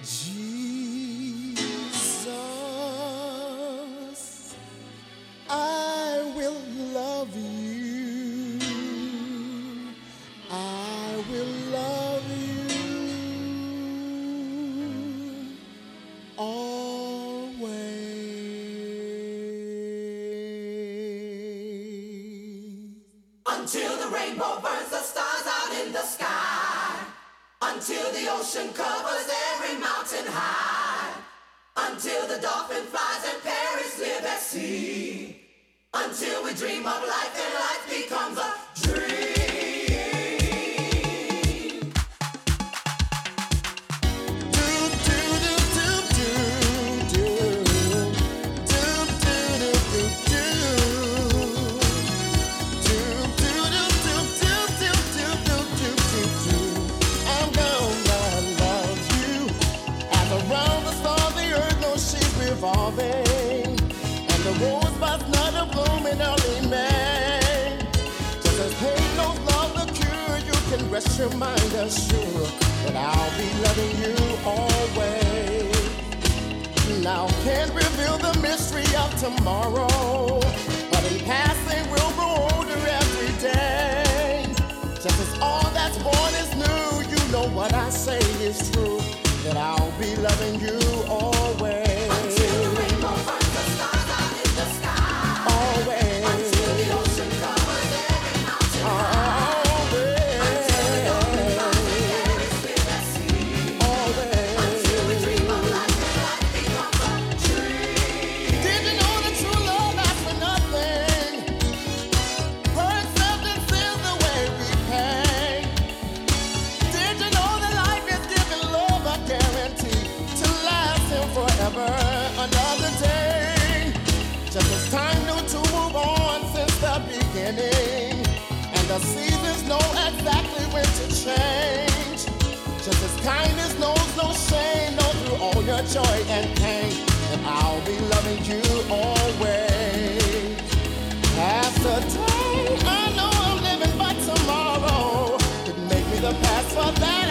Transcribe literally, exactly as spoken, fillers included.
Jesus, I will love you. I will love you always. Until the rainbow burns the stars out in the sky. Until the ocean covers every mountain high. Until the dolphin flies and Paris live at sea. Until we dream of life and life becomes a dream. I'm gonna love you as around the stars the earth knows she's revolving, and the rosebud's not a bloom in early May. Just as hate knows love the cure, you can rest your mind assured that I'll be loving you always. Now can't reveal the mystery of tomorrow, but in passing we'll grow older every day. Just as all that's born is new, you know what I say is true, that I'll be loving you always. Until the rainbow burns the stars out in the sky. Always. Until the ocean covers every mountain high. Always. Until the dolphin flies and Paris live at sea. Always. Until we dream of life and life becomes a dream. Did you know that true love lasts for nothing? Her acceptance is the way we pay. Did you know that life is giving love a guarantee to last him forever another day? Just as time knew to move on since the beginning, and the seasons know exactly when to change. Just as kindness knows no shame, know through all your joy and pain, and I'll be loving you always. Past the day, I know I'm living, but tomorrow could make me the past for that